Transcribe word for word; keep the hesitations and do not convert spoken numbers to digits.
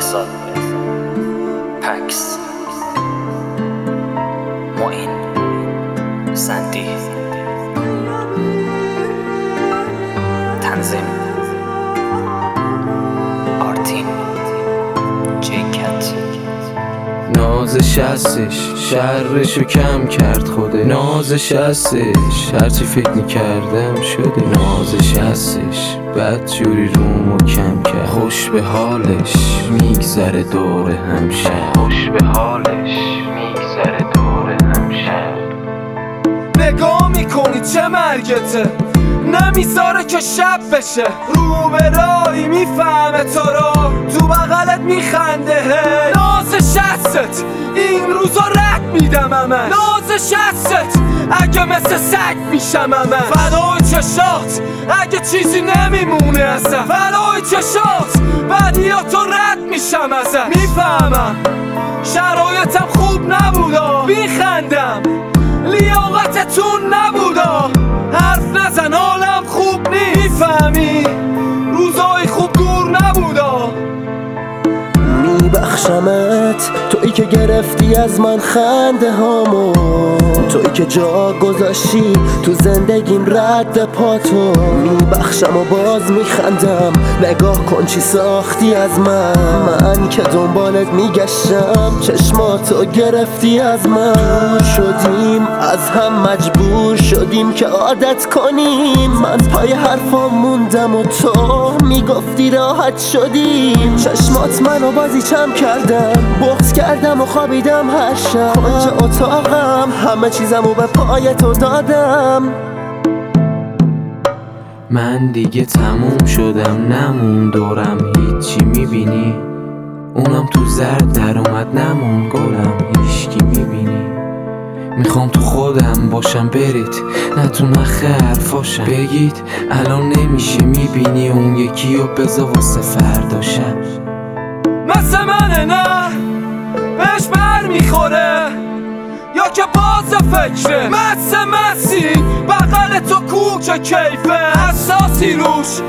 بهزاد، پکس، معین، سندی، تنظیم آرتین، جیکت. نازش هستش شرشو کم کرد خوده، نازش هستش هرچی فکر میکردم شده، نازش هستش بد جوری رومو کم کرد، خوش به حالش میگذره دور همشه، خوش به حالش میگذره دور همشه. نگاه میکنی چه مرگته، نمیذاره که شب بشه، رو به رایی میفهمه تو رو، تو بغلت میخنده. نازش هستت این روزا رد میدم همه، نازش هستت اگه مثل سگ میشم همه، فدای چشات اگه چیزی نمیمونه ازت، فدای چشات بدیاتو رد میشم ازت. میفهمم شرایطم خوب نبودا، میخندم لیاقتتون نبودا، حرف نزن حالم خوب نیست، میفهمی روزای خوب دور نبودا. میبخشمت تویی که گرفتی از من خنده هامو، تویی که جا گذاشتی تو زندگیم رد پاتو، میبخشم و باز میخندم، نگاه کن چی ساختی از من، من که دنبالت میگشتم چشماتو گرفتی از من، دور شدیم از هم مجبور شدیم که عادت کنیم، من پای حرفام موندم و تو میگفتی راحت شدیم، چشمات منو بازی چم کردم، بغض کردم و خوابیدم هر شب، کنج اتاقم همه چیزمو به پای تو دادم. من دیگه تموم شدم، نمون دورم هیچی، میبینی اونم تو زرد در اومد، نمون گلم هیچکی، میبینی میخوام تو خودم باشم، برید نه تو نخ حرفاشم، بگید الان نمیشه، میبینی اون یکی رو بذار واسه فرداشم. مثل منه نه بهش بر میخوره، یا که باز فکره، مثل مسی بغل تو کوک کیفه، حساسی روش